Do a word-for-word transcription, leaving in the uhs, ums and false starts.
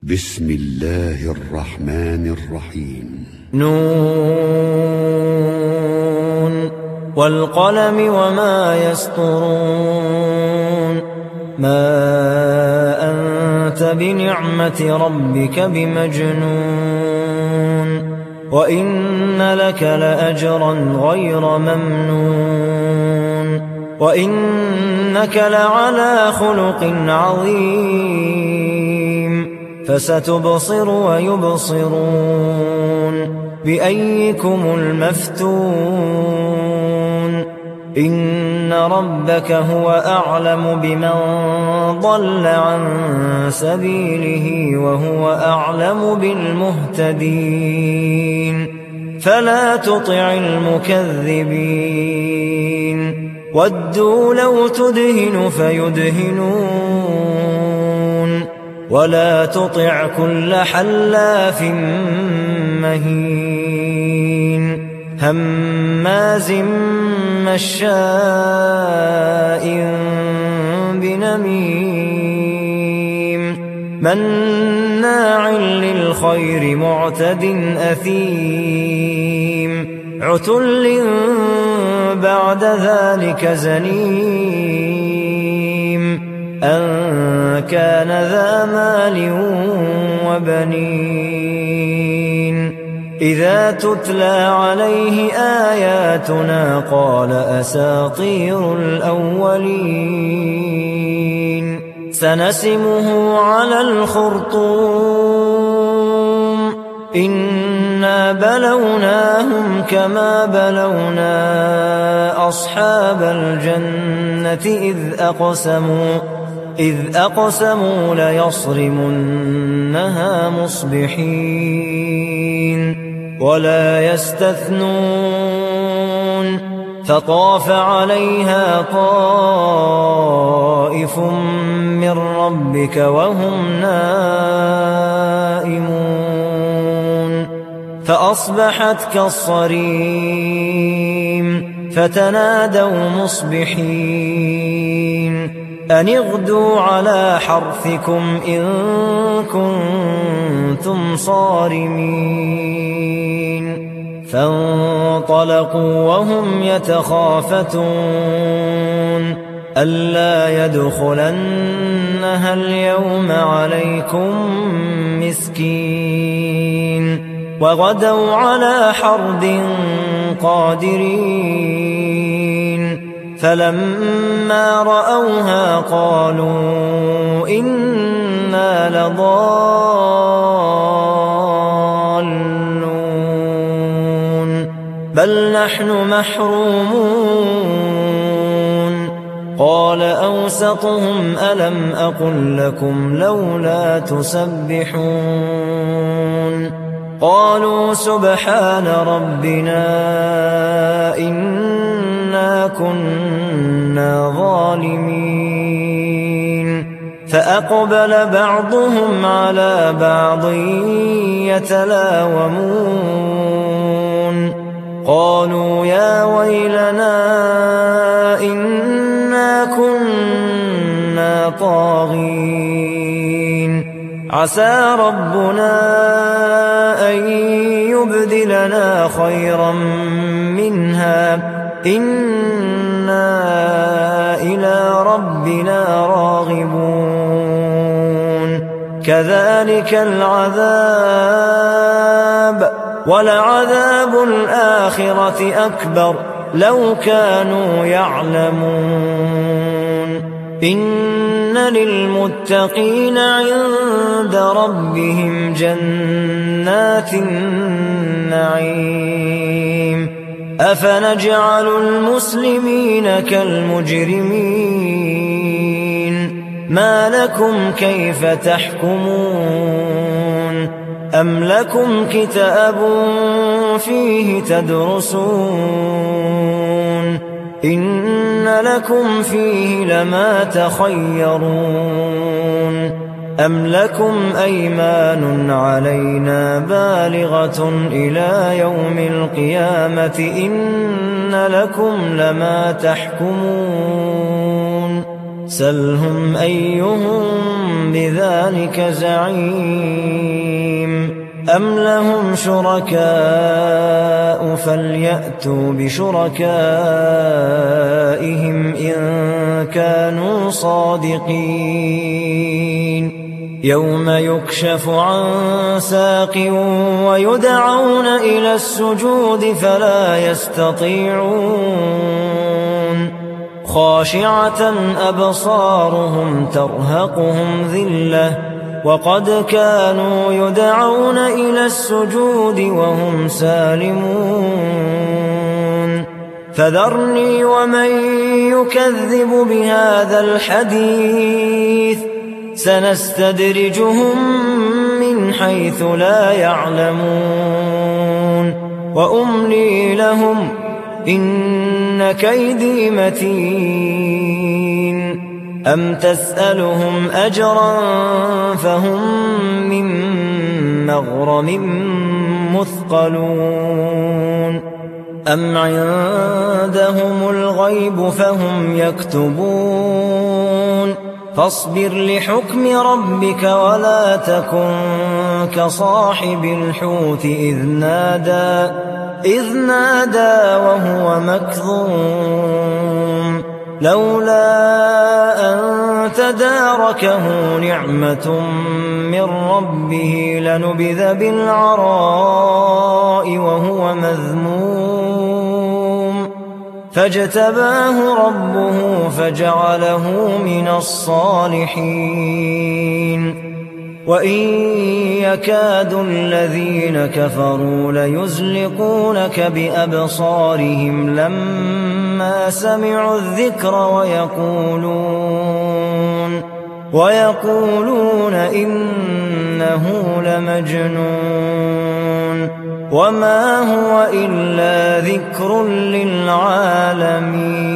بسم الله الرحمن الرحيم. نون والقلم وما يسطرون. ما أنت بنعمة ربك بمجنون. وإن لك لأجرا غير ممنون. وإنك لعلى خلق عظيم. فستبصر ويبصرون بأيكم المفتون. إن ربك هو أعلم بمن ضل عن سبيله وهو أعلم بالمهتدين. فلا تطع المكذبين. ودوا لو تدهن فيدهنون. ولا تطع كل حلاف مهين هماز مشاء بنميم مناع للخير معتد أثيم عتل بعد ذلك زنيم أن كان ذا مال وبنين. إذا تتلى عليه آياتنا قال أساطير الأولين. سنسمه على الخرطوم. إنا بلوناهم كما بلونا أصحاب الجنة إذ أقسموا إذ أقسموا ليصرمنها مصبحين ولا يستثنون. فطاف عليها طائف من ربك وهم نائمون فأصبحت كالصريم. فتنادوا مصبحين أن اغدوا على حرثكم إن كنتم صارمين. فانطلقوا وهم يتخافتون ألا يدخلنها اليوم عليكم مسكين. وغدوا على حرد قادرين. فلما رأوها قالوا إنا لضالون بل نحن محرومون. قال أوسطهم ألم أقل لكم لولا تسبحون. قالوا سبحان ربنا إنا كنا ظالمين. فأقبل بعضهم على بعض يتلاومون. قالوا يا ويلنا إنا كنا طاغين. عسى ربنا أن يبدلنا خيرا منها إنا إلى ربنا راغبون. كذلك العذاب ولعذاب الآخرة أكبر لو كانوا يعلمون. إن للمتقين عند ربهم جنات النعيم. أفنجعل المسلمين كالمجرمين. ما لكم كيف تحكمون. أم لكم كتاب فيه تدرسون. إن لكم فيه لما تخيرون. أم لكم أيمان علينا بالغة إلى يوم القيامة إن لكم لما تحكمون. سلهم أيهم بذلك زعيم أم لهم شركاء فليأتوا بشركائهم إن كانوا صادقين يوم يكشف عن ساق ويدعون إلى السجود فلا يستطيعون خاشعة أبصارهم ترهقهم ذلة وقد كانوا يدعون إلى السجود وهم سالمون فذرني ومن يكذب بهذا الحديث سنستدرجهم من حيث لا يعلمون وأملي لهم إن كيدي متين أم تسألهم أجرا فهم من مغرم مثقلون أم عندهم الغيب فهم يكتبون فاصبر لحكم ربك ولا تكن كصاحب الحوت إذ نادى إذ نادى وهو مكظوم لولا أن تداركه نعمة من ربه لنبذ بالعراء وهو مذموم فاجتباه ربه فجعله من الصالحين وإن يكاد الذين كفروا ليزلقونك بأبصارهم لما سمعوا الذكر ويقولون ويقولون إنه لمجنون وما هو إلا ذكر للعالمين